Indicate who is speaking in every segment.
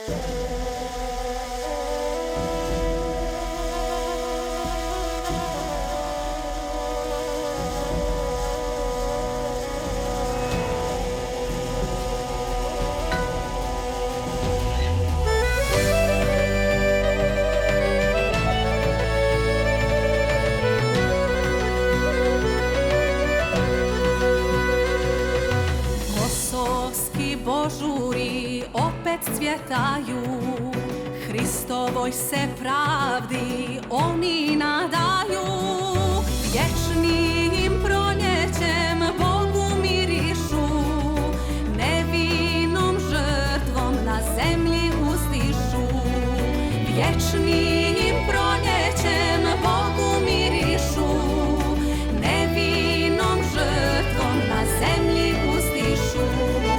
Speaker 1: Božuri opet cvjetaju, Hristovoj se pravdi oni nadaju. Vječnim proljećem Bogu mirišu, nevinom žrtvom na zemlji uzdišu. Vječnim proljećem Bogu mirišu, nevinom žrtvom na zemlji uzdišu.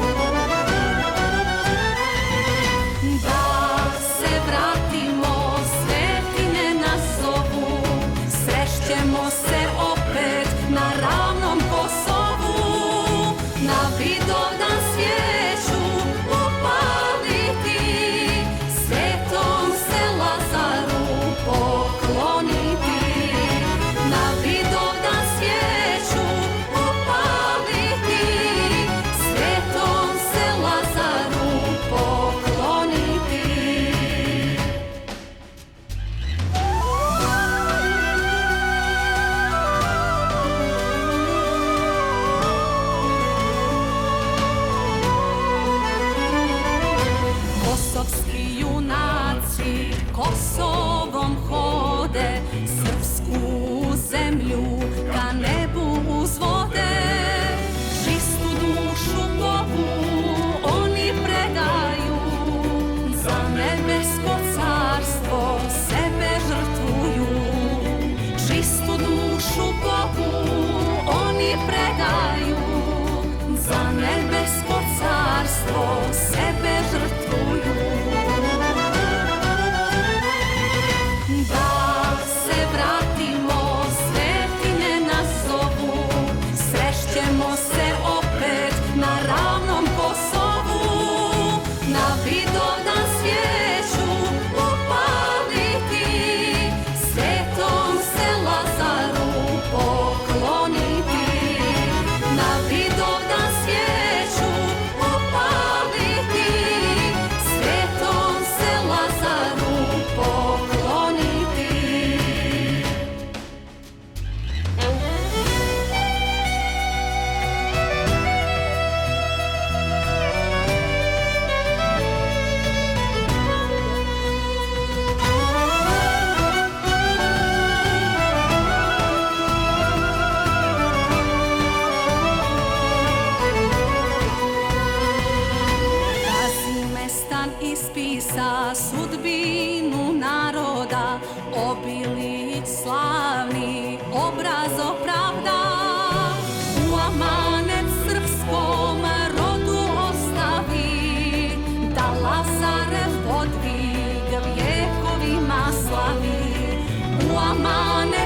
Speaker 1: Ćemo se opet na ravnom Kosovu, na Vidovdan svijeću upaliti, svetom se Lazaru pokloniti. Na Vidovdan svijeću upaliti, svetom se Lazaru pokloniti. Kosovski junaci Kosovom hode, srpsku zemlju ka nebu uzvode. Čistu dušu Bogu oni predaju, za nebesko carstvo sebe žrtvuju. Čistu dušu Bogu oni predaju, za nebesko carstvo sebe žrtvuju. Da se vratimo, svetine nas zovu, srešćemo se opet na ravnom Kosovu, na Vidovdan svijeću upaliti, svetom se Lazaru pokloniti. Na Vidovdan svijeću upaliti, svetom se Lazaru pokloniti. Kazimestan ispisa sudbinu naroda, Obilić slavni obraz opravda. U amanet srpskom rodu ostavi, da Lazarev podvig vjekovima slavi. U amanet